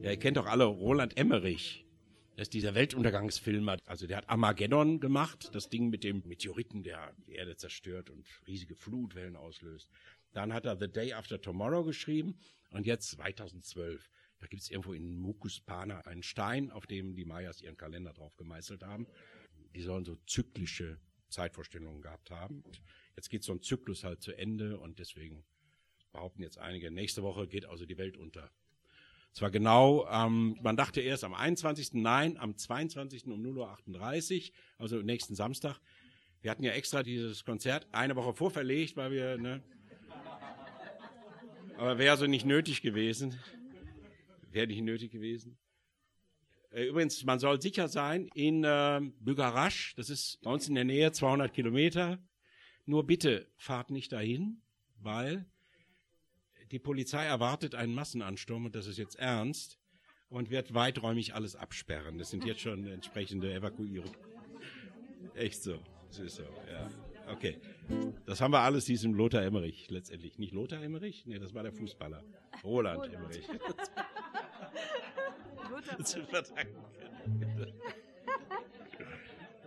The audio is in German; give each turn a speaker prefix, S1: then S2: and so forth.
S1: Ja, ihr kennt doch alle Roland Emmerich. Das ist dieser Weltuntergangsfilmer. Also der hat Armageddon gemacht, das Ding mit dem Meteoriten, der die Erde zerstört und riesige Flutwellen auslöst. Dann hat er The Day After Tomorrow geschrieben und jetzt 2012. Da gibt es irgendwo in Mucuspana einen Stein, auf dem die Mayas ihren Kalender drauf gemeißelt haben. Die sollen so zyklische Zeitvorstellungen gehabt haben. Und jetzt geht so ein Zyklus halt zu Ende und deswegen behaupten jetzt einige, nächste Woche geht also die Welt unter. Zwar genau, man dachte erst am 21., nein, am 22. um 0:38 Uhr, also nächsten Samstag. Wir hatten ja extra dieses Konzert eine Woche vorverlegt, weil wir, aber wäre also nicht nötig gewesen. Wäre nicht nötig gewesen. Übrigens, man soll sicher sein, in Bugarasch, das ist bei uns in der Nähe, 200 Kilometer. Nur bitte fahrt nicht dahin, weil die Polizei erwartet einen Massenansturm und das ist jetzt ernst und wird weiträumig alles absperren. Das sind jetzt schon entsprechende Evakuierungen. Echt so, das ist so, ja. Okay, das haben wir alles diesem Lothar Emmerich letztendlich. Nicht Lothar Emmerich? Nee, das war der Fußballer. Roland Emmerich. Zu verdanken.